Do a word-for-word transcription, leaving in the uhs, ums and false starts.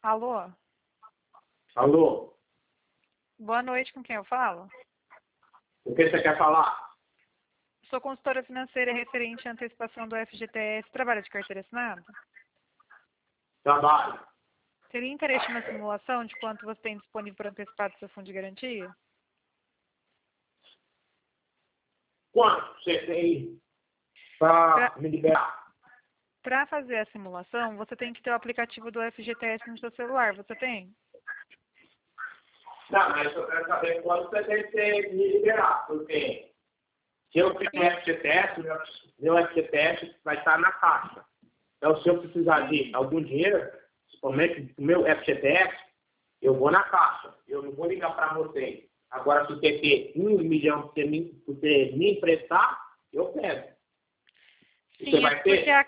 Alô? Alô? Boa noite, com quem eu falo? O que você quer falar? Sou consultora financeira referente à antecipação do F G T S. Trabalha de carteira assinada? Trabalho. Teria interesse em uma simulação de quanto você tem disponível para antecipar do seu fundo de garantia? Quanto você tem para me liberar? Para fazer a simulação, você tem que ter o aplicativo do F G T S no seu celular. Você tem? Não, mas eu quero saber quanto você tem que me liberar. Porque se eu tenho F G T S, meu, meu F G T S vai estar na caixa. Então, se eu precisar de algum dinheiro, principalmente do meu F G T S, eu vou na caixa. Eu não vou ligar para vocês. Agora, se você ter um milhão para você me, você me emprestar, eu pego. Sim, Você é vai porque ter? a,